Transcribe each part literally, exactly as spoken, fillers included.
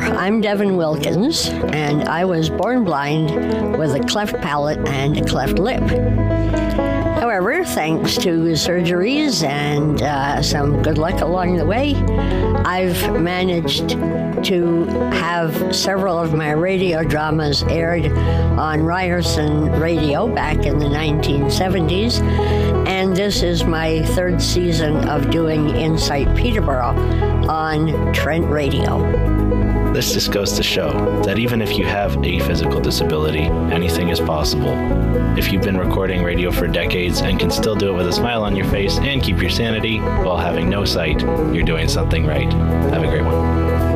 I'm Devin Wilkins, and I was born blind with a cleft palate and a cleft lip. However, thanks to surgeries and uh, some good luck along the way, I've managed to have several of my radio dramas aired on Ryerson Radio back in the nineteen seventies, and this is my third season of doing Insight Peterborough on Trent Radio. This just goes to show that even if you have a physical disability, anything is possible. If you've been recording radio for decades and can still do it with a smile on your face and keep your sanity while having no sight, you're doing something right. Have a great one.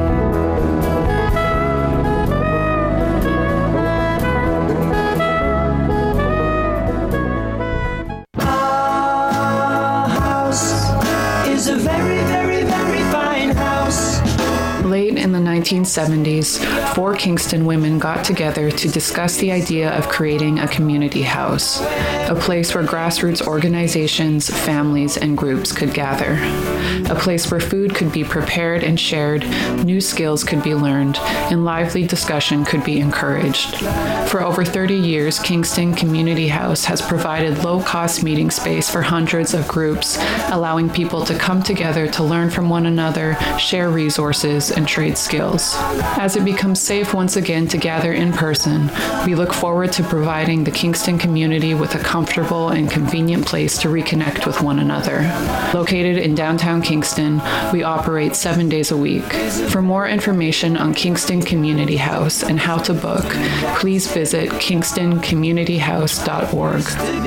Late in the nineteen seventies, four Kingston women got together to discuss the idea of creating a community house, a place where grassroots organizations, families, and groups could gather, a place where food could be prepared and shared, new skills could be learned, and lively discussion could be encouraged. For over thirty years, Kingston Community House has provided low-cost meeting space for hundreds of groups, allowing people to come together to learn from one another, share resources, and trade skills. As it becomes safe once again to gather in person, we look forward to providing the Kingston community with a comfortable and convenient place to reconnect with one another. Located in downtown Kingston, we operate seven days a week. For more information on Kingston Community House and how to book, please visit kingston community house dot org.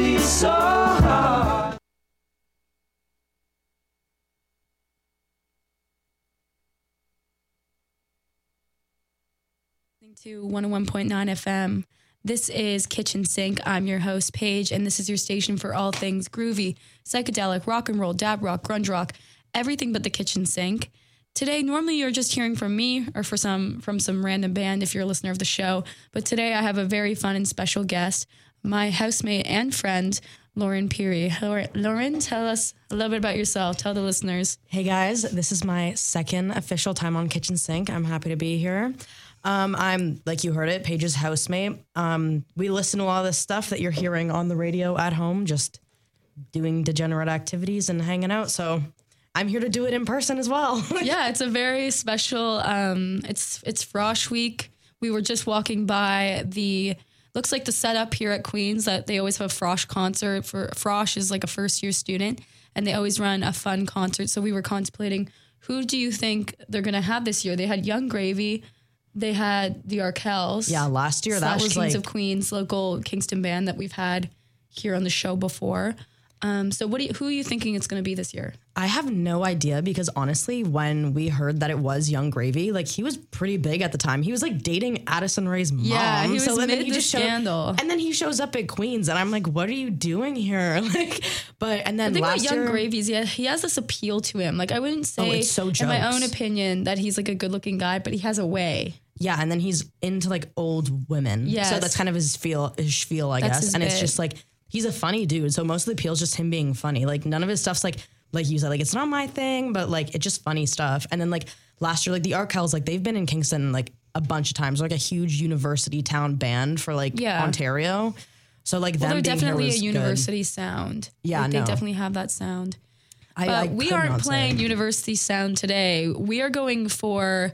To one oh one point nine F M. This is Kitchen Sink. I'm your host, Paige, and this is your station for all things groovy, psychedelic, rock and roll, dab rock, grunge rock, everything but the kitchen sink. Today, normally you're just hearing from me or for some from some random band if you're a listener of the show, but today I have a very fun and special guest, my housemate and friend, Lauren Peary. Lauren, tell us a little bit about yourself. Tell the listeners. Hey guys, this is my second official time on Kitchen Sink. I'm happy to be here. Um, I'm, like you heard it, Paige's housemate. Um, we listen to all this stuff that you're hearing on the radio at home, just doing degenerate activities and hanging out. So I'm here to do it in person as well. Yeah, it's a very special, um, it's it's Frosh Week. We were just walking by the, looks like the setup here at Queens, that they always have a Frosh concert. For Frosh is like a first year student, and they always run a fun concert. So we were contemplating, who do you think they're going to have this year? They had Young Gravy. They had the Arkells. Yeah, last year that was Kings like... of Queens, local Kingston band that we've had here on the show before. Um, so what do you, who are you thinking it's going to be this year? I have no idea because honestly, when we heard that it was Young Gravy, like he was pretty big at the time. He was like dating Addison Rae's mom. Yeah, he was so mid then he the just scandal. Showed, and then he shows up at Queens and I'm like, what are you doing here? Like, but and then the thing last about Young year, Gravy's, yeah, he has this appeal to him. Like I wouldn't say, oh, it's so in my jokes. own opinion, that he's like a good looking guy, but he has a way. Yeah, and then he's into like old women. Yes. So that's kind of his feel, his spiel, I That's guess. his And bit. it's just like, he's a funny dude. So most of the appeal is just him being funny. Like none of his stuff's like, like you said, like it's not my thing, but like it's just funny stuff. And then like last year, like the Arkells, like they've been in Kingston like a bunch of times, like a huge university town band for like Yeah. Ontario. So like Well, them they're being here definitely a was university sound. Yeah, like, no. they definitely have that sound. I, But I we could aren't not playing say. university sound today. We are going for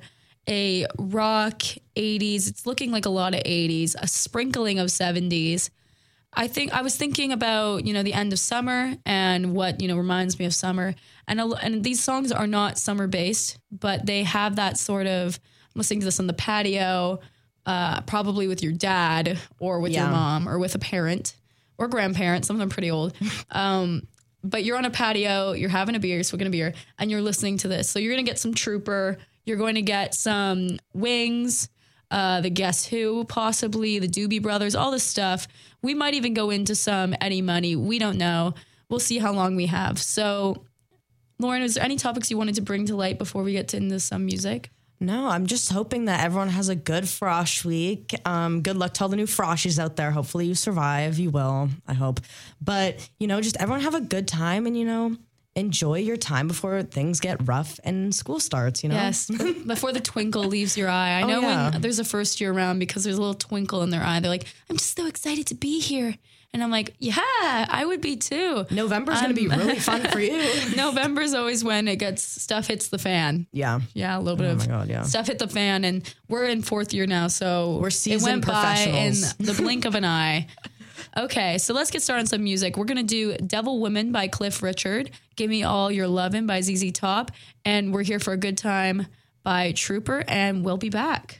a rock eighties. It's looking like a lot of eighties, a sprinkling of seventies. I think I was thinking about, you know, the end of summer and what, you know, reminds me of summer. And a, and these songs are not summer based, but they have that sort of, I'm listening to this on the patio, uh, probably with your dad or with Yeah. your mom or with a parent or grandparent. Some of them are pretty old. Um, but you're on a patio, you're having a beer, you're smoking a beer, and you're listening to this. So you're going to get some Trooper, you're going to get some Wings, uh, the Guess Who, possibly, the Doobie Brothers, all this stuff. We might even go into some Eddie Money. We don't know. We'll see how long we have. So, Lauren, is there any topics you wanted to bring to light before we get to into some music? No, I'm just hoping that everyone has a good Frosh week. Um, good luck to all the new Froshies out there. Hopefully you survive. You will, I hope. But, you know, just everyone have a good time and, you know, enjoy your time before things get rough and school starts, you know? Yes, before the twinkle leaves your eye. I Oh, know yeah. when there's a first year around because there's a little twinkle in their eye. They're like, I'm just so excited to be here. And I'm like, yeah, I would be too. November's going to be Um, really fun for you. November's always when it gets, stuff hits the fan. Yeah. Yeah, a little bit Oh of my God, yeah. stuff hit the fan, and we're in fourth year now, so We're it seasoned went by in professionals. the blink of an eye. Okay, so let's get started on some music. We're gonna do "Devil Woman" by Cliff Richard, "Give Me All Your Lovin'" by Z Z Top, and "We're Here for a Good Time" by Trooper, and we'll be back.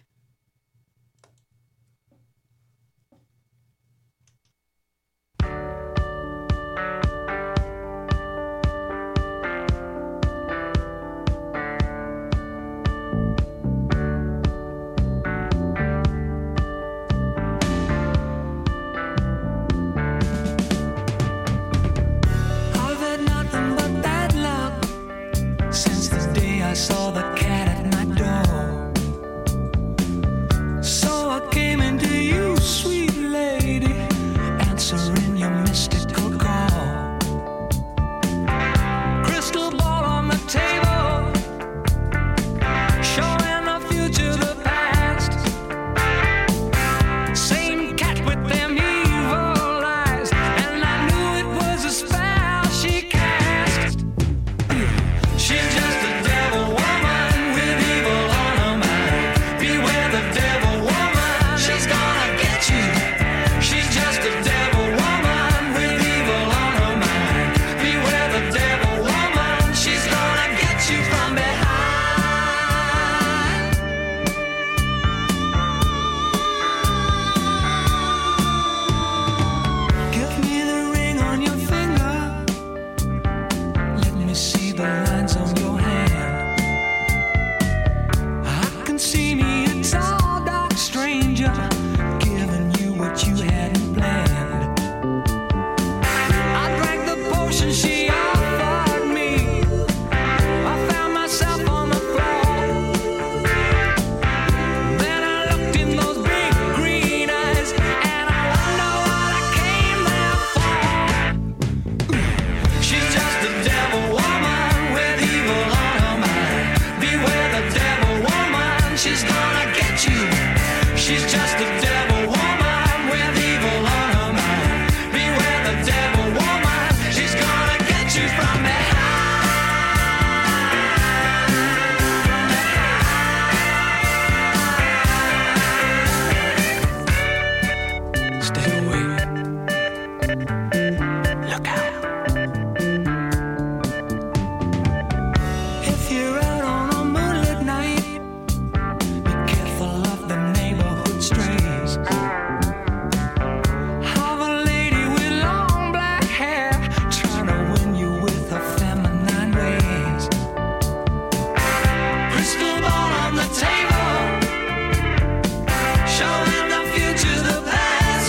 I've had nothing but bad luck since the day I saw the cat at my door. So I came into you, sweet lady, answering your mystical call. Crystal ball on the table, showing the future, the past. Same cat with them evil eyes, and I knew it was a spell she cast. She's just a devil woman with evil on her mind. Beware the devil woman, she's gonna get you. She's just a devil woman with evil on her mind. Beware the devil woman, she's gonna get you from behind. Give me the ring on your finger. Let me see the lines on your hand. I can see me a tall, dark stranger giving you what you hadn't planned. I drank the potion she offered me. I found myself on the floor. Then I looked in those big green eyes, and I wonder what I came there for. She's just a devil woman with evil on her mind. Beware the devil woman, she's gonna get you. She's just a devil woman with evil on her mind. Beware the devil woman, she's gonna get you from behind. Stay away. Look out. If you're out on a moonlit night, be careful of the neighborhood strays. Have a lady with long black hair trying to win you with her feminine ways. Crystal ball on the table, showing the future, the past.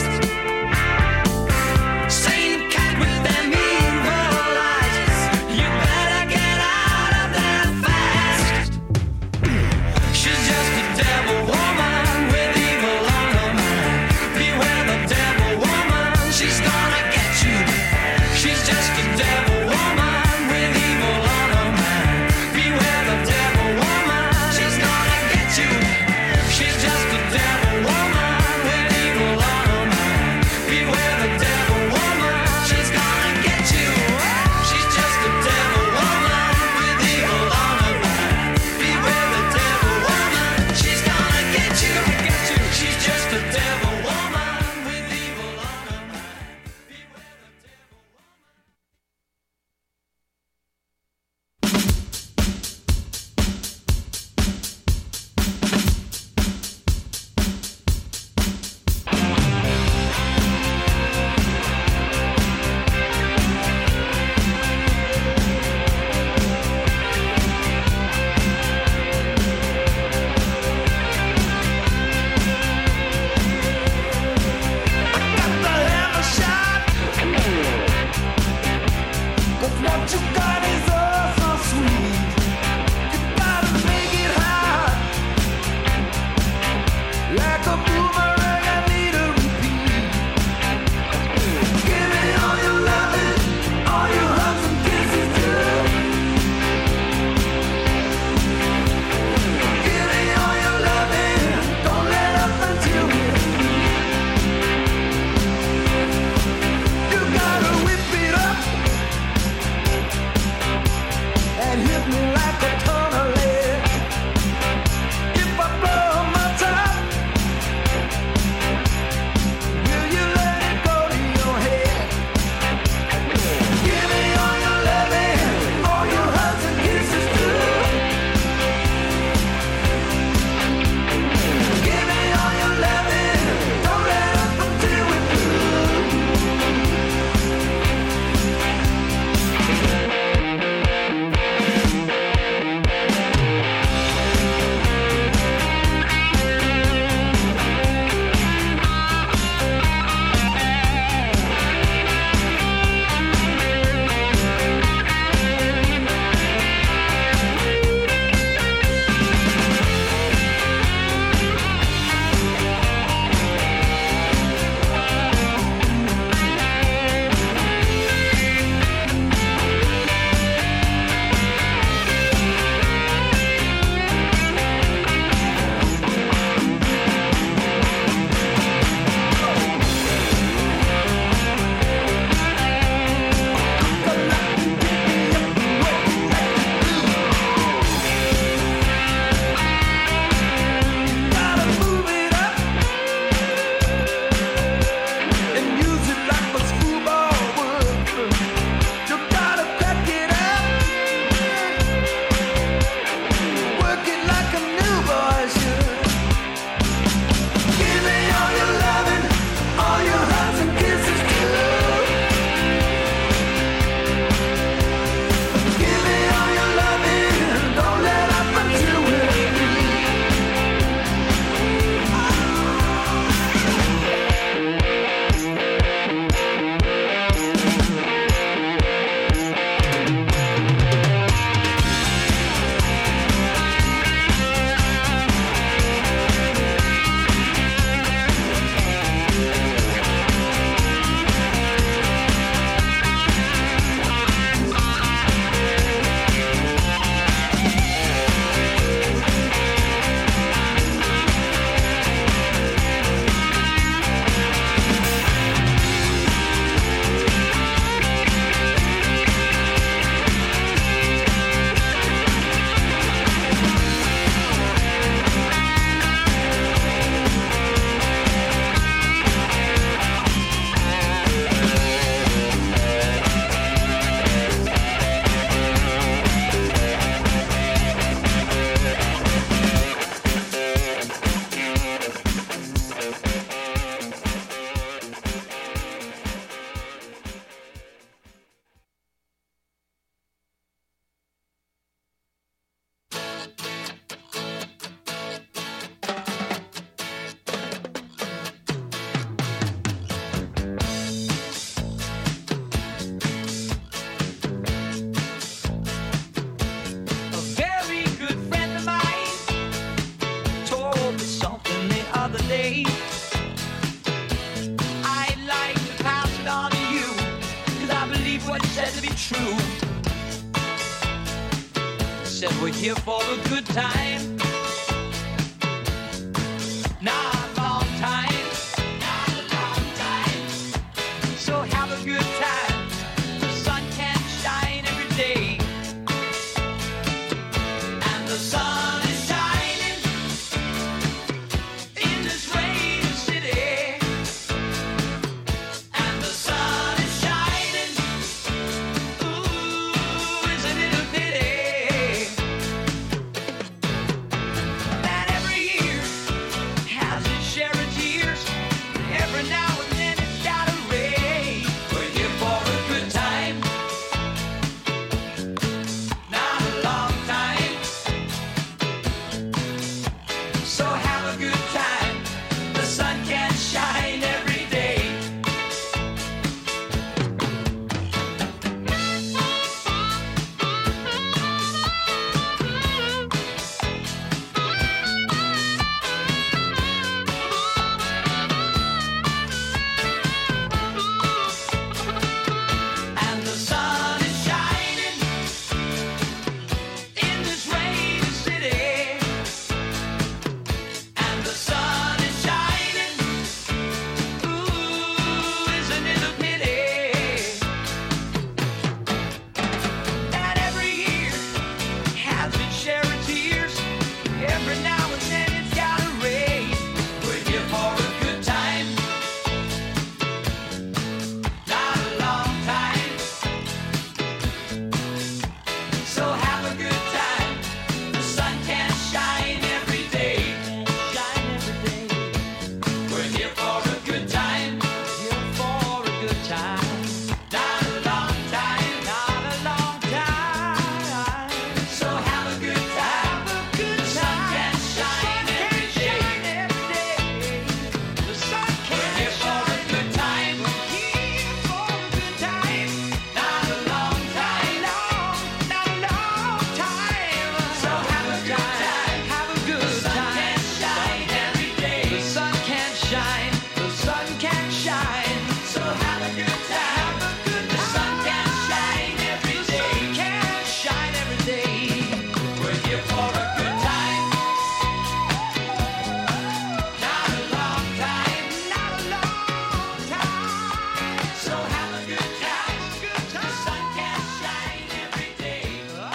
Same cat with them evil eyes. You better get out of there fast. She's just a devil woman with evil on her mind. Beware the devil woman, she's gonna get you. She's just a devil woman with evil on her mind. Beware the devil woman, she's gonna get you. She's just a devil woman with evil on her mind. Beware the devil woman, she's gonna get you. She's just a devil woman with evil on her mind. Beware the devil woman, she's gonna get you. She's just a devil woman with evil on her mind. Beware the devil what you got is all so sweet. You gotta make it hot. Like a boomerang, I need a repeat. Give me all your loving, all your hugs and kisses too. day. I'd like to pass it on to you, 'cause I believe what you said to be true. Said we're here for a good time. Not a long time. Not a long time. So have a good time. The sun can shine every day. And the sun is shining in this rainy city. And the sun is shining. Ooh, isn't it a pity that every year has its share of tears? Every now and then it's got a ray. We're here for a good time. Not a long time. So have a good time. The sun can shine every day. And the sun is shining in this rainy city. And the sun is shining. Ooh, isn't it a pity that every year has its share of tears? Every now and then it's got a ray. We're here for a good time. Not a long time. So have a good time. The sun can shine every day. Shine every day. We're here for a good time. Here for a good time. Not a long time. Not a long time. So have a good time. The sun can shine every day. The sun can We're here for a good time. Here for a good time. Not a long time. Long, not a long time. So have a good time. Have a good time. The sun can shine every day. The sun can shine. The sun can shine. So have a good time. Have a good time. The sun can shine every day. The sun can shine every day. We're here for a good time. Not a long time. Not a long time. So have a good time. The sun can shine every day.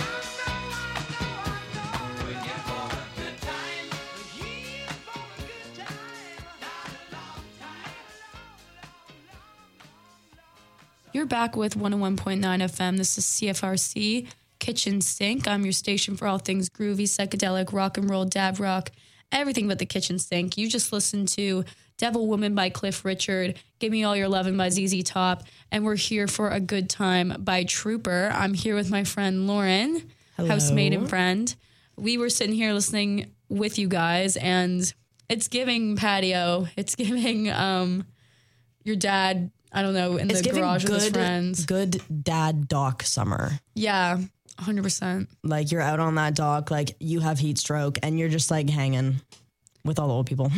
We're here for a good time. We're here for a good time. Not a long time. You're back with one oh one point nine F M. This is C F R C Kitchen Sink. I'm your station for all things groovy, psychedelic, rock and roll, dab rock, everything but the kitchen sink. You just listened to Devil Woman by Cliff Richard, Give Me All Your Lovin' by Z Z Top, and we're here for a good time by Trooper. I'm here with my friend Lauren, housemate and friend. We were sitting here listening with you guys, and it's giving patio. It's giving um, your dad, I don't know, in It's the giving garage with his good, friends. good dad dock summer. Yeah, one hundred percent. Like you're out on that dock, like you have heat stroke, and you're just like hanging with all the old people.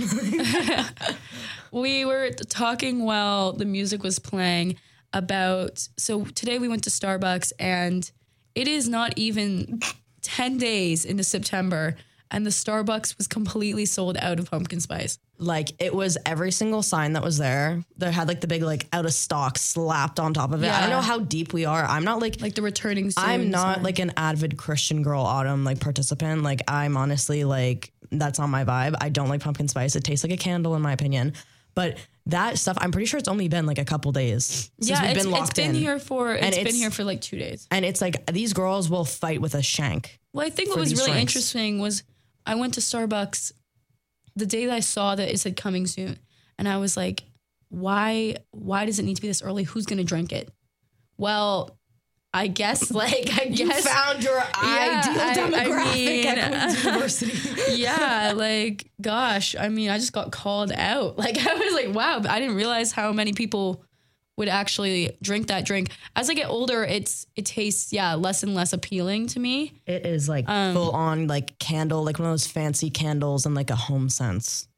We were talking while the music was playing about, so today we went to Starbucks, and it is not even ten days into September, and the Starbucks was completely sold out of pumpkin spice. Like it was every single sign that was there. They had like the big like out of stock slapped on top of it. I Yeah. don't know how deep we are. I'm not like Like the returning soon I'm not sign. like an avid Christian Girl Autumn like participant. Like I'm honestly like that's not my vibe. I don't like pumpkin spice. It tastes like a candle in my opinion. But that stuff, I'm pretty sure it's only been like a couple days since yeah, we've it's, been locked it's been in. here for it's And been it's- here for like two days. And it's like these girls will fight with a shank. Well, I think what for was these really drinks. interesting was I went to Starbucks the day that I saw that it said coming soon, and I was like, why why does it need to be this early? Who's gonna drink it? Well, I guess like I You guess found your Yeah, ideal I- I demographic at mean- Queen's University. yeah, like gosh, I mean, I just got called out. Like I was like, wow, but I didn't realize how many people would actually drink that drink. As I get older, it's it tastes yeah less and less appealing to me. It is like Um, full on like candle, like one of those fancy candles and like a home sense.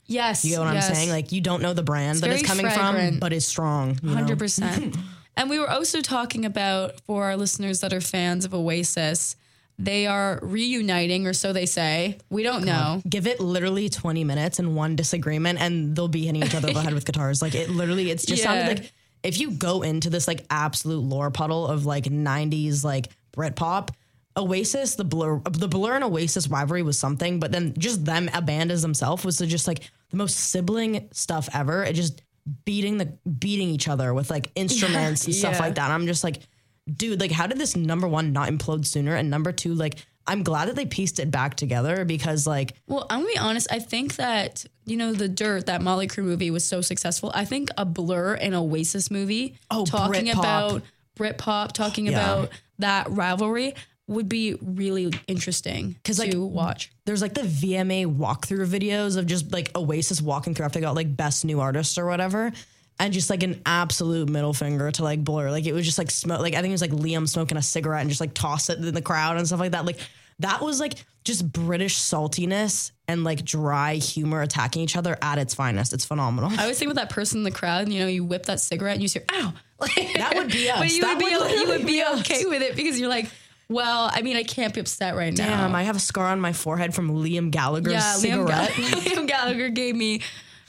Yes. You get what yes. I'm saying? Like, you don't know the brand It's that it's very coming fragrant. from, but it's strong. you know? one hundred percent. And we were also talking about, for our listeners that are fans of Oasis, they are reuniting, or so they say. We don't know. Give it literally twenty minutes and one disagreement, and they'll be hitting each other over the head with guitars. Like, it literally, it's just Yeah. sounded like, if you go into this like absolute lore puddle of like nineties like Britpop, Oasis, the Blur, the Blur and Oasis rivalry was something, but then just them, a band as themselves, was just like the most sibling stuff ever. It just beating the beating each other with like instruments and stuff Yeah. like that. I'm just like, dude, like, how did this, number one, not implode sooner? And number two, like, I'm glad that they pieced it back together, because like, Well, I'm gonna be honest. I think that, you know, The Dirt, that Motley Crue movie, was so successful. I think a Blur and Oasis movie, Oh, talking Britpop. about Britpop, talking Yeah. about that rivalry, would be really interesting to like, watch. there's like the V M A walkthrough videos of just like Oasis walking through after they got like best new artist or whatever. And just like an absolute middle finger to like Blur. Like, it was just like smoke. Like, I think it was like Liam smoking a cigarette and just like toss it in the crowd and stuff like that. Like, that was like just British saltiness and like dry humor attacking each other at its finest. It's phenomenal. I always think about that person in the crowd, and you know, you whip that cigarette and you say, "Ow!" Like, That would be us. But you That would be would you would literally be be us. okay with it, because you're like, well, I mean, I can't be upset right now. Damn, I have a scar on my forehead from Liam Gallagher's yeah, Liam, cigarette. Gall- Liam Gallagher gave me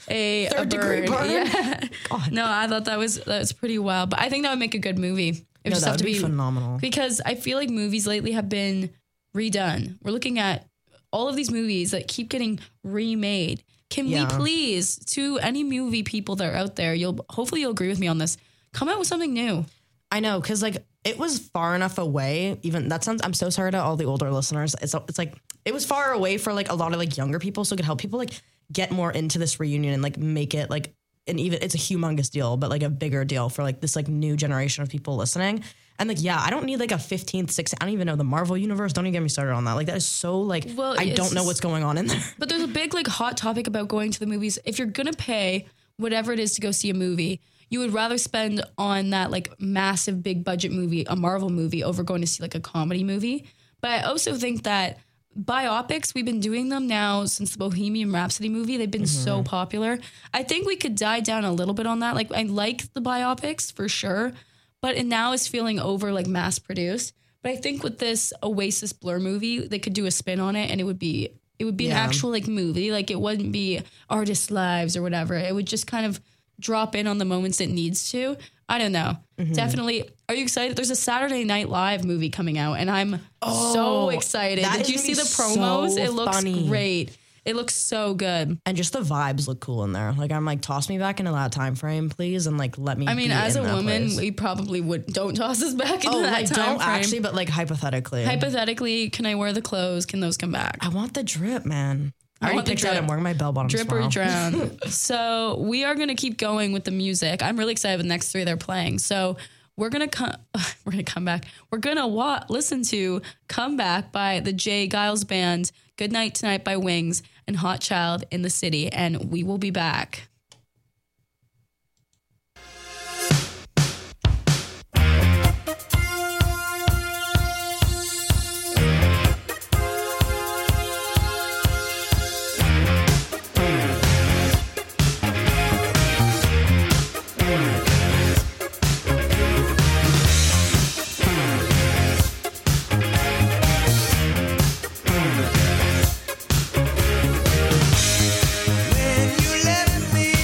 a Third a degree burn. burn? Yeah. No, I thought that was that was pretty wild, but I think that would make a good movie. It would No, just that have would to be be phenomenal. because I feel like movies lately have been redone. We're looking at all of these movies that keep getting remade. Can Yeah. we please, to any movie people that are out there, you'll hopefully you'll agree with me on this, come out with something new. I know, because like it was far enough away. Even that sounds. I'm so sorry to all the older listeners. It's it's like it was far away for like a lot of like younger people, so it could help people like get more into this reunion and like make it like an even. It's a humongous deal, but like a bigger deal for like this like new generation of people listening. And like, yeah, I don't need like a fifteenth, sixteenth. I don't even know the Marvel universe. Don't even get me started on that. Like, that is so like Well, I it's don't know just- what's going on in there. But there's a big like hot topic about going to the movies. If you're gonna pay whatever it is to go see a movie, you would rather spend on that like massive big budget movie, a Marvel movie, over going to see like a comedy movie. But I also think that biopics, we've been doing them now since the Bohemian Rhapsody movie. They've been so popular. I think we could die down a little bit on that. Like, I like the biopics for sure, but it now is feeling over like mass produced. But I think with this Oasis Blur movie, they could do a spin on it, and it would be it would be Yeah. an actual like movie. Like, it wouldn't be artists' lives or whatever. It would just kind of drop in on the moments it needs to. I don't know. Mm-hmm. Definitely. Are you excited? There's a Saturday Night Live movie coming out, and I'm so Oh, excited. that Did is you gonna see be the promos? so It looks funny. great. It looks so good. And just the vibes look cool in there. Like, I'm like, toss me back into that time frame, please, and like let me. I mean, be as a in that woman, place. we probably would don't toss us back into oh, that like time don't frame. actually, but like hypothetically, Hypothetically, can I wear the clothes? Can those come back? I want the drip, man. I I already want the pictured it. drip. I'm wearing my bell bottoms Drip or tomorrow. drown. So we are going to keep going with the music. I'm really excited with the next three they're playing. So we're going to come, we're going to come back. We're going to wa- listen to Come Back by the Jay Giles Band, Good Night Tonight by Wings, and Hot Child in the City. And we will be back. When you left me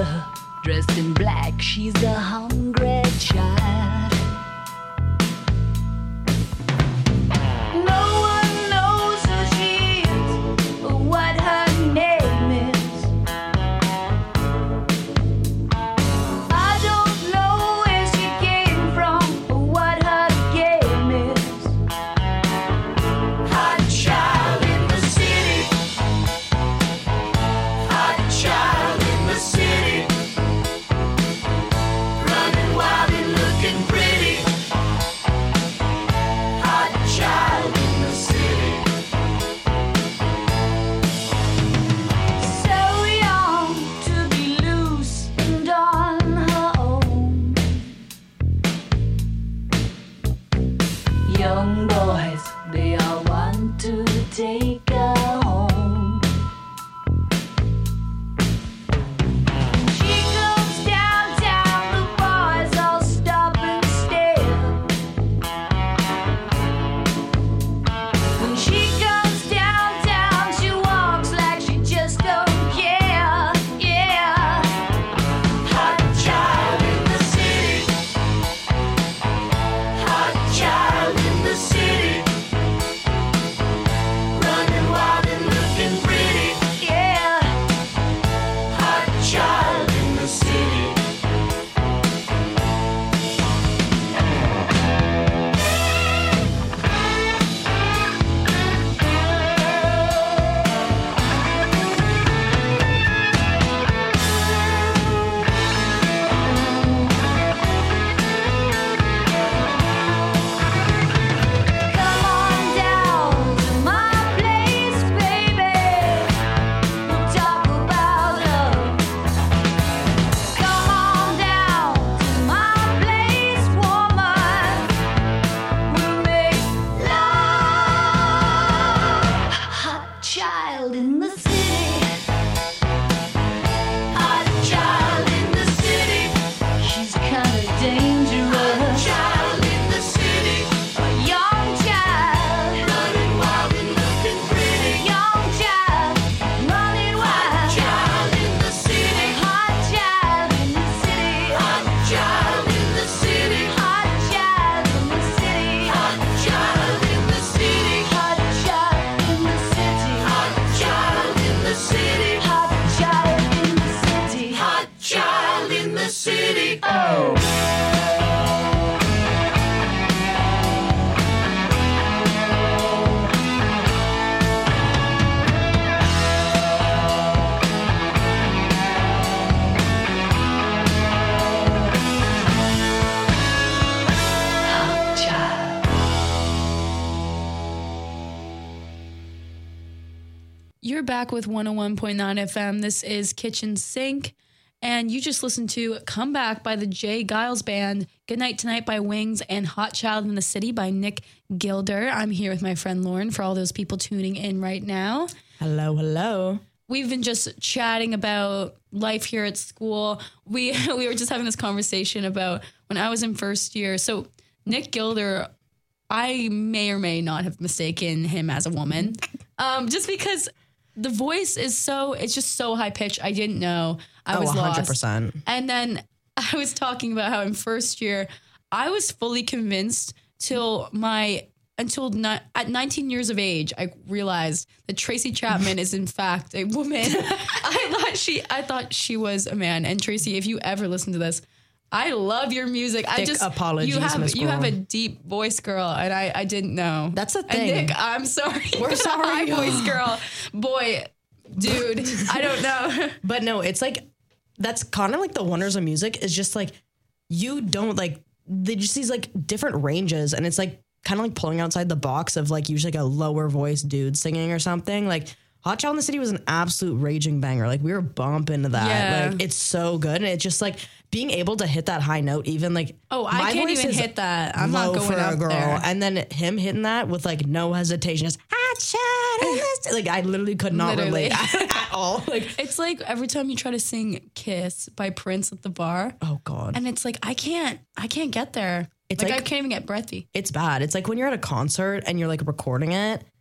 mother, dressed in black, she's a hungry child. No one knows who she is or what her name is. I don't know where she came from or what her game is. Hot child in the city. Hot child in the city. Running wild and looking pretty. Hot child in the city. So young to be loose and on her own. Young boys, they all want to take her home. She goes downtown, the boys all stop and stare. When she goes downtown, she walks like she just don't care. Yeah. Hot child in the city. Hot child in the city. Running wild and looking pretty. Yeah. Hot child in the city. Come on down to my place, baby. We'll talk about love. Come on down to my place, woman. We'll make love. Hot child in the city. Hot child in the city. She's kinda dangerous. Child in the city. A young child. Running wild and looking pretty. Young child. Running wild. Child in the city. Hot child in the city. Hot child in the city. Hot child in the city. Hot child in the city. Hot child in the city. Hot child in the city. Hot child in the city. Hot child in the city. Oh. Hot child. You're back with one oh one point nine F M. This is Kitchen Sink. And you just listened to Come Back by the Jay Giles Band, Good Night Tonight by Wings, and Hot Child in the City by Nick Gilder. I'm here with my friend Lauren for all those people tuning in right now. Hello, hello. We've been just chatting about life here at school. We we were just having this conversation about when I was in first year. So Nick Gilder, I may or may not have mistaken him as a woman, um, just because the voice is so, it's just so high pitched. I didn't know. I Oh, was one hundred lost. percent. And then I was talking about how in first year, I was fully convinced till my, until ni- at nineteen years of age, I realized that Tracy Chapman is in fact a woman. I thought she, I thought she was a man. And Tracy, if you ever listen to this, I love your music. I Thick just apologies, You have Miss you have a Girl. deep voice, girl, and I, I didn't know. That's the And thing. Nick, I'm sorry. We're sorry. Hi, voice girl, boy, dude. I don't know. But no, it's like, that's kind of like the wonders of music is just like, you don't like, they just these like different ranges. And it's like kind of like pulling outside the box of like usually like a lower voice dude singing or something. Like Hot Child in the City was an absolute raging banger. Like we were bumping to that. Yeah. Like it's so good. And it's just like being able to hit that high note, even like, Oh, I my can't voice even is hit that. I'm not low going for up a girl. there. And then him hitting that with like no hesitation, just Hot Child in the City. Like I literally could not Literally. relate at all. Like, It's like every time you try to sing "Kiss" by Prince at the bar, oh God. and it's like I can't, I can't get there. It's like, like- I can't even get breathy. It's bad. It's like when you're at a concert and you're like recording it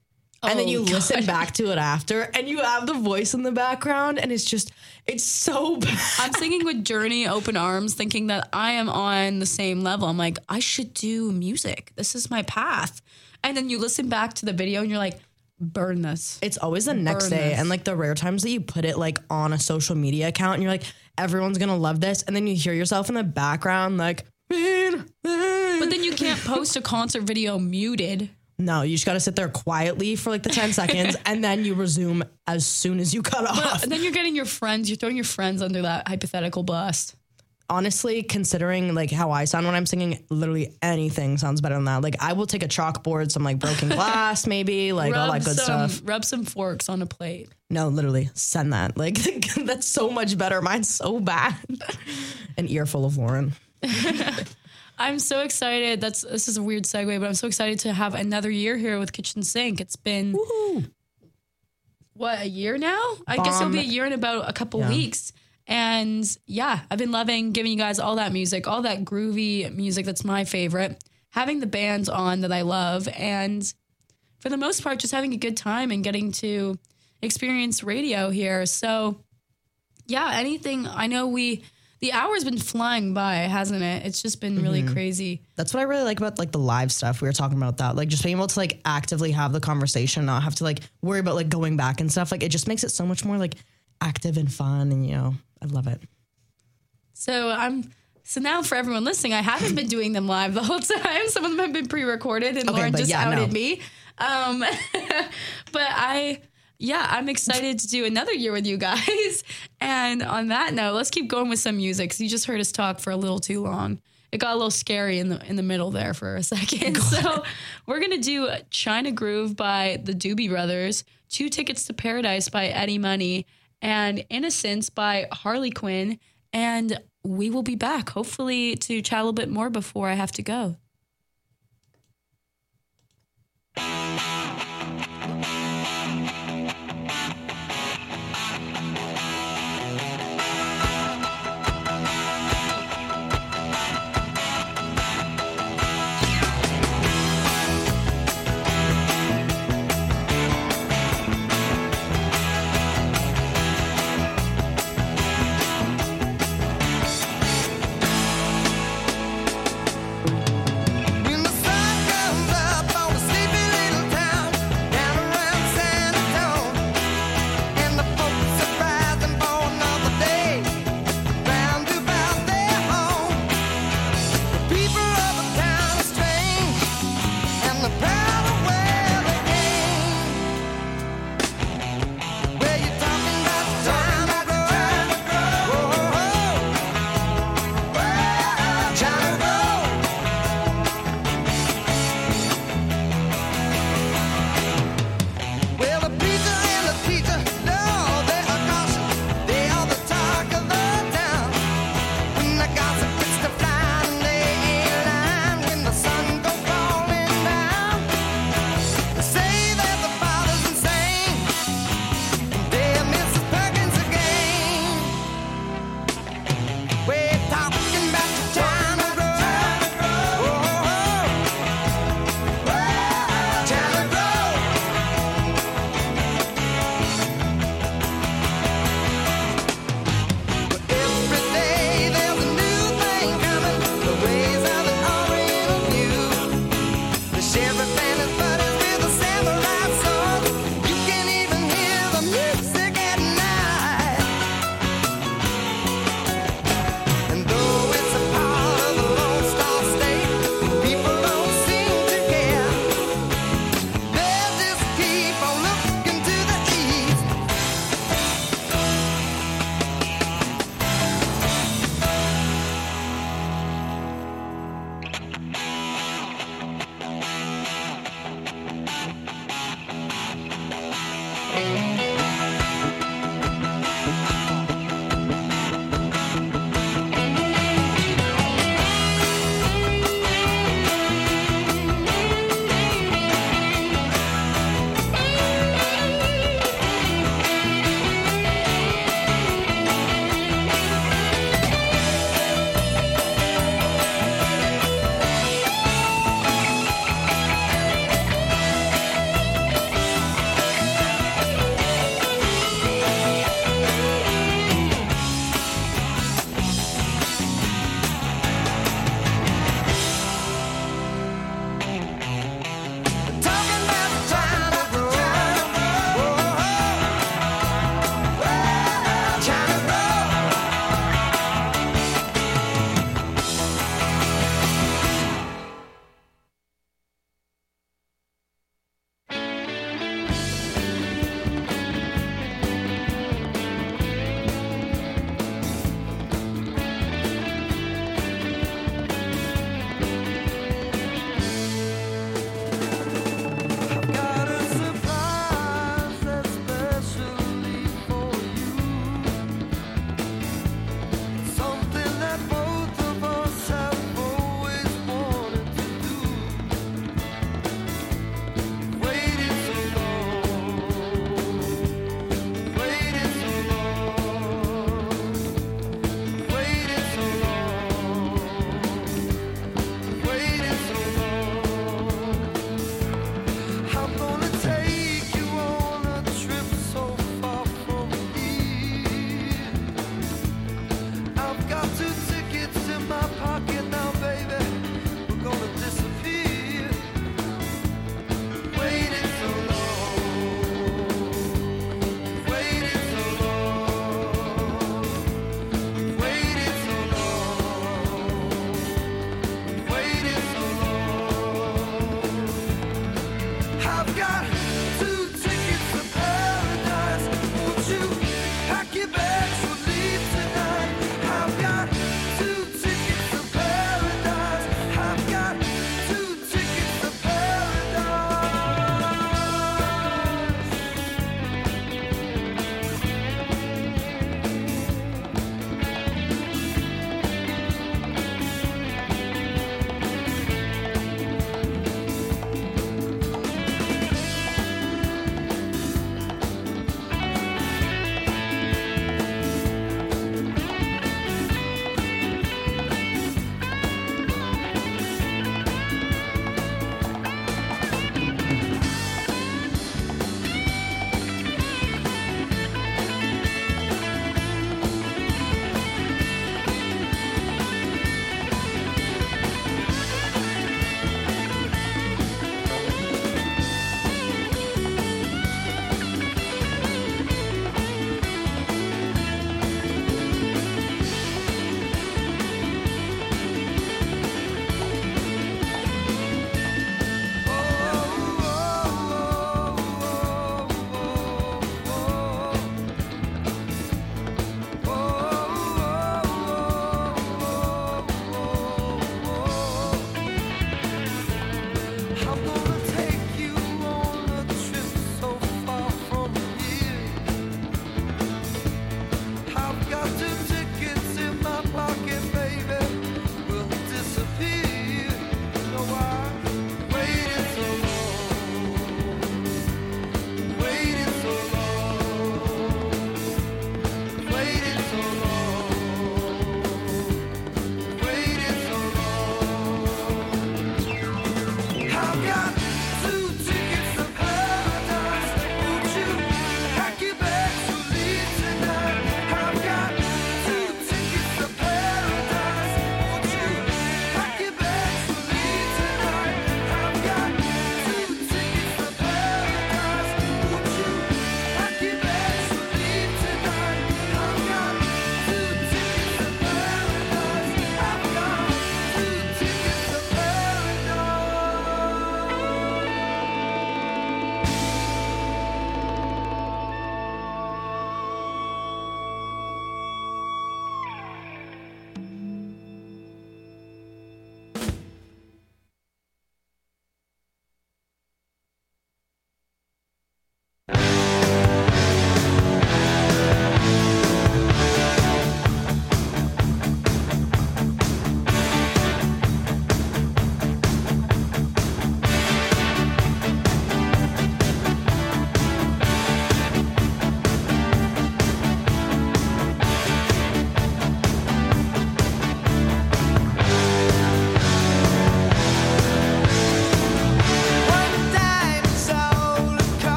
and then Oh, you God. listen back to it after, and you have the voice in the background, and it's just, it's so bad. I'm singing with Journey Open Arms, thinking that I am on the same level. I'm like, I should do music. This is my path. And then you listen back to the video and you're like, burn this. It's always the next Burn day, this. and like the rare times that you put it like on a social media account, and you're like, everyone's gonna love this, and then you hear yourself in the background like, But then you can't post a concert video muted. no, you just gotta sit there quietly for like the ten seconds, and then you resume as soon as you cut off. And then you're getting your friends, you're throwing your friends under that hypothetical blast. Honestly, considering like how I sound when I'm singing, literally anything sounds better than that. Like I will take a chalkboard, some like broken glass, maybe like all that good some, stuff. Rub some forks on a plate. No, literally send that. Like that's so much better. Mine's so bad. An earful of Lauren. I'm so excited. That's this is a weird segue, but I'm so excited to have another year here with Kitchen Sink. It's been Woohoo. what, a year now? I guess it'll be a Bomb. year in about a couple Yeah. weeks. And yeah, I've been loving giving you guys all that music, all that groovy music that's my favorite, having the bands on that I love, and for the most part, just having a good time and getting to experience radio here. So yeah, anything, I know we, the hour's been flying by, hasn't it? It's just been really crazy. That's what I really like about like the live stuff. We were talking about that, like just being able to like actively have the conversation, not have to like worry about like going back and stuff. Like it just makes it so much more like active and fun, and you know, I love it. So I'm so now for everyone listening, I haven't been doing them live the whole time. Some of them have been pre-recorded, and Okay, Lauren but just yeah, outed no. me. Um, but I, yeah, I'm excited to do another year with you guys. And on that note, let's keep going with some music. 'Cause you just heard us talk for a little too long. It got a little scary in the in the middle there for a second. So we're gonna do China Groove by the Doobie Brothers, Two Tickets to Paradise by Eddie Money, and Innocence by Harley Quinn. And we will be back, hopefully, to chat a little bit more before I have to go.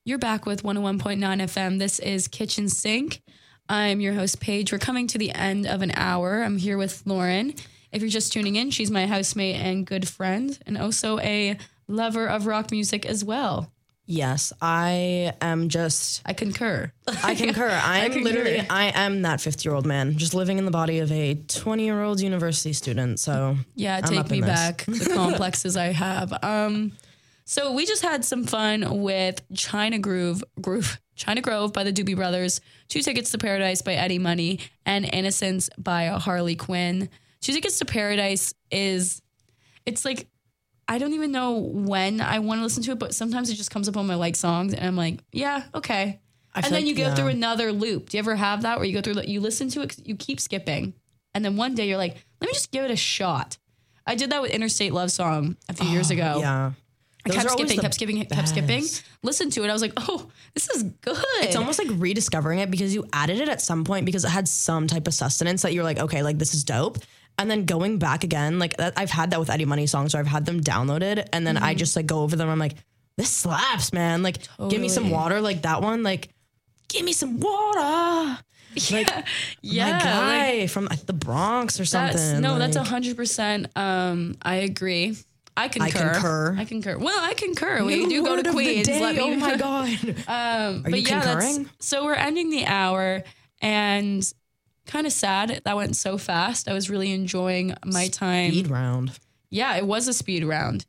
You're back with one oh one point nine F M. This is Kitchen Sink. I'm your host, Paige. We're coming to the end of an hour. I'm here with Lauren. If you're just tuning in, she's my housemate and good friend, and also a lover of rock music as well. Yes, I am just. I concur. I concur. I am concur. literally. I am that fifty-year-old man, just living in the body of a twenty-year-old university student. So Yeah, I'm take up me in this. back. The complexes I have. Um, so we just had some fun with China Groove, Groove, China Grove by the Doobie Brothers, Two Tickets to Paradise by Eddie Money, and Innocence by Harley Quinn. Two Tickets to Paradise is, it's like, I don't even know when I want to listen to it, but sometimes it just comes up on my like songs, and I'm like, yeah, okay. I And feel then like, you go yeah. through another loop. Do you ever have that where you go through, you listen to it, you keep skipping, and then one day you're like, let me just give it a shot. I did that with Interstate Love Song a few years ago. Yeah. I Those kept are always skipping, the kept skipping, kept skipping. best. Listened to it. I was like, oh, this is good. It's almost like rediscovering it because you added it at some point because it had some type of sustenance that you're like, okay, like this is dope. And then going back again, like that, I've had that with Eddie Money songs where I've had them downloaded and then Mm-hmm. I just like go over them. I'm like, this slaps, man. Like, give me some Totally. water. Like that one, like, give me some water. Like, yeah, my like, guy from the Bronx or something. that's, no, that's a like, hundred percent. Um, I agree. I concur. concur. I concur. Well, I concur. We new do go word to of the Queens. day. Let me. Oh my God. Um, Are but you yeah, that's, concurring? so we're ending the hour, and kind of sad that went so fast. I was really enjoying my time. Speed round. Yeah, it was a speed round.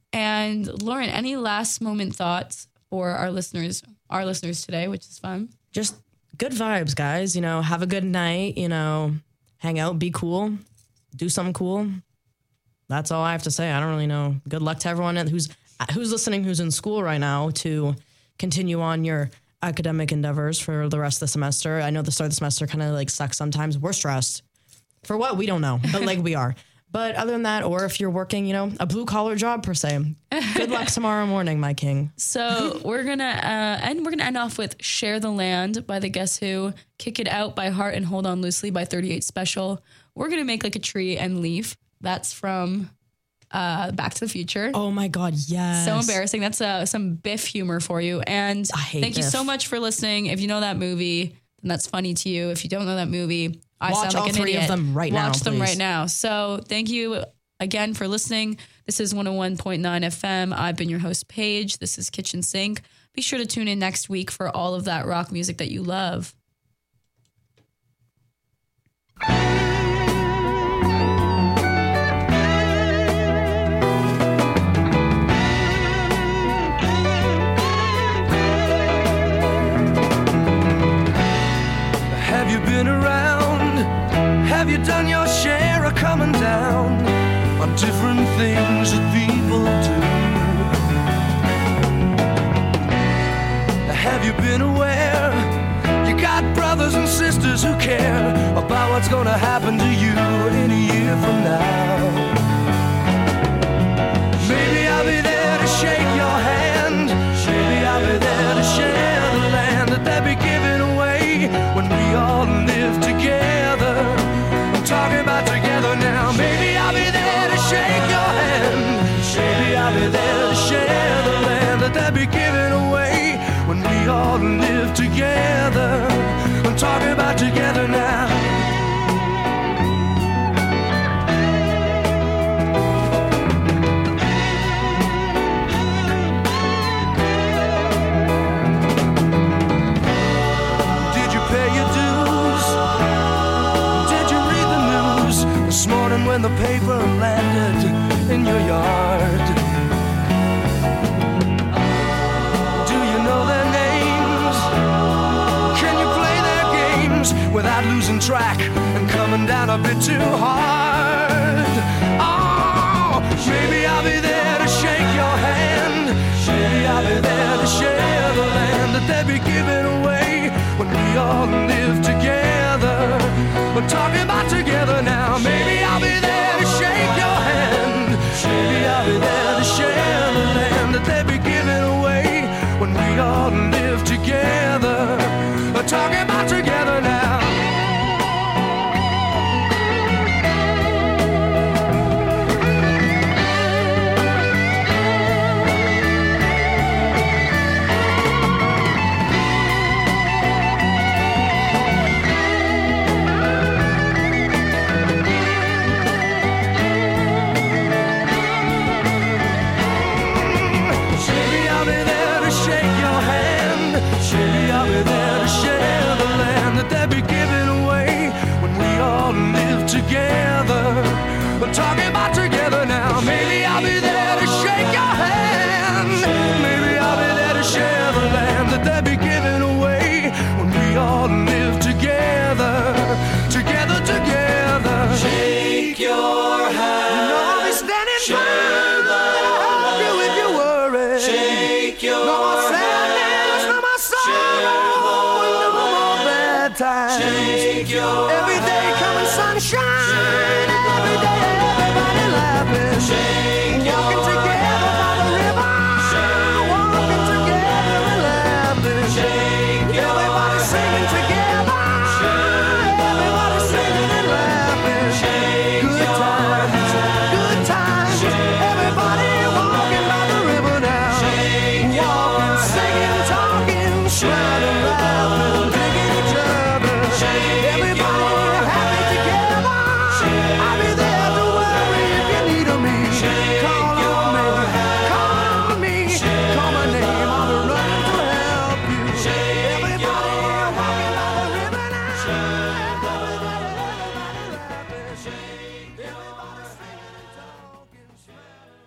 And Lauren, any last moment thoughts for our listeners, our listeners today, which is fun? Just good vibes, guys. You know, have a good night, you know, hang out, be cool, do something cool. That's all I have to say. I don't really know. Good luck to everyone who's who's listening, who's in school right now, to continue on your academic endeavors for the rest of the semester. I know the start of the semester kind of like sucks sometimes. We're stressed. For what? We don't know, but like we are. But other than that, or if you're working, you know, a blue collar job per se, good luck tomorrow morning, my king. So we're gonna uh, and we're gonna end off with "Share the Land" by the Guess Who, "Kick It Out" by Heart, and "Hold On Loosely" by thirty-eight Special. We're gonna make like a tree and leaf. That's from uh, Back to the Future. Oh my God, yes. So embarrassing. That's uh, some Biff humor for you. And I hate thank you Biff. so much for listening. If you know that movie, then that's funny to you. If you don't know that movie, I Watch sound like all an three of idiot. them right now, Watch them please. right now. So thank you again for listening. This is one oh one point nine F M. I've been your host, Paige. This is Kitchen Sink. Be sure to tune in next week for all of that rock music that you love. Have you been around? Have you done your share of coming down on different things that people do? Have you been aware? You got brothers and sisters who care about what's gonna happen to you in a year from now. Maybe I'll be there to shake your hand. Maybe I'll be there to share the land that they'll be giving away when we all live together. I'm talking about together now. Maybe I'll be there to shake your hand. Maybe I'll be there to share the land that they'll be giving away when we all live together. I'm talking about together now. Did you pay your dues? Did you read the news this morning when the paper landed in your yard? Do you know their names? Can you play their games without losing track and coming down a bit too hard? Oh, maybe I'll be there to shake your hand. Maybe I'll be there to share the land that they'll be giving away when we all live together. We're talking about together now. Maybe I'll be there to shake your hand. Maybe I'll be there to share the land that they'll be giving away when we all live together. We're talking about together now. Shake your every day coming sunshine. Every day everybody laughing. Shake your walking together by the river. Walking together and laughing. Shake your everybody singing together. Everybody singing and laughing. Shake good times, good times. Everybody walking by the river now. Walking, singing, talking, smiling, laughing, digging each other. Everybody happy together. I'll be there to worry if you need me. Call on me, call on me. Call my name, I'll be running to help you. Everybody walking by the river now. Everybody, everybody laughing. Everybody singing and talking, smiling,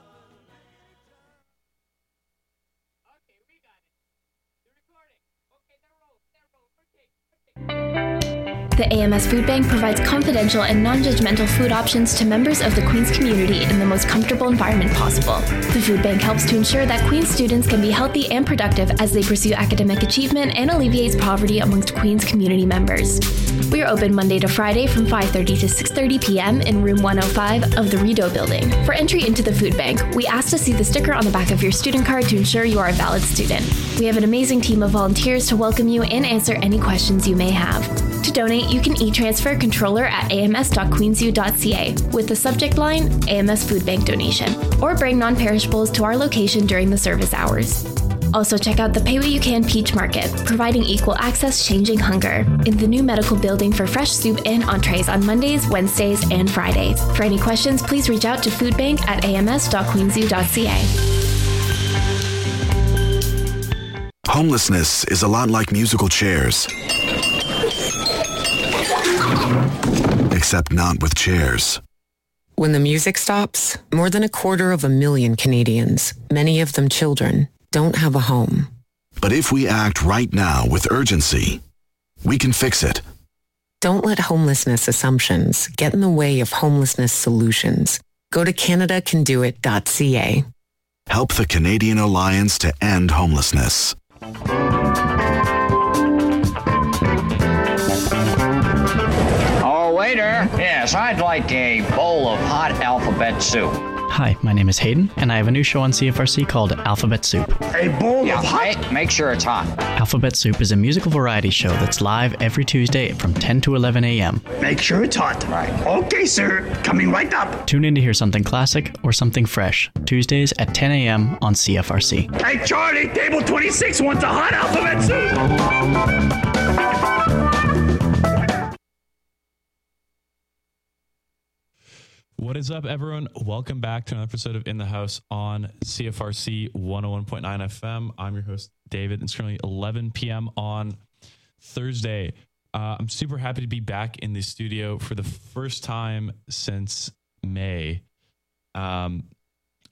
The A M S Food Bank provides confidential and non-judgmental food options to members of the Queens community in the most comfortable environment possible. The Food Bank helps to ensure that Queens students can be healthy and productive as they pursue academic achievement and alleviates poverty amongst Queens community members. We are open Monday to Friday from five thirty to six thirty p.m. in room one oh five of the Rideau building. For entry into the Food Bank, we ask to see the sticker on the back of your student card to ensure you are a valid student. We have an amazing team of volunteers to welcome you and answer any questions you may have. To donate, you can e-transfer controller at a m s dot queens u dot c a with the subject line A M S Food Bank donation, or bring non-perishables to our location during the service hours. Also check out the Pay What You Can Peach Market, providing equal access changing hunger, in the new medical building for fresh soup and entrees on Mondays, Wednesdays, and Fridays. For any questions, please reach out to foodbank at a m s dot queens u dot c a. Homelessness is a lot like musical chairs. Except not with chairs. When the music stops, more than a quarter of a million Canadians, many of them children, don't have a home. But if we act right now with urgency, we can fix it. Don't let homelessness assumptions get in the way of homelessness solutions. Go to canada can do it dot c a. Help the Canadian Alliance to End Homelessness. Oh, waiter. Yes, I'd like a bowl of hot alphabet soup. Hi, my name is Hayden, and I have a new show on C F R C called Alphabet Soup. A bowl yeah, of hot? Make, make sure it's hot. Alphabet Soup is a musical variety show that's live every Tuesday from ten to eleven a.m. Make sure it's hot. Right. Okay, sir. Coming right up. Tune in to hear something classic or something fresh. Tuesdays at ten a.m. on C F R C. Hey, Charlie, table twenty-six wants a hot alphabet soup. What is up, everyone? Welcome back to another episode of In the House on C F R C one oh one point nine F M. I'm your host, David. It's currently eleven p.m. on Thursday. Uh, I'm super happy to be back in the studio for the first time since May. Um,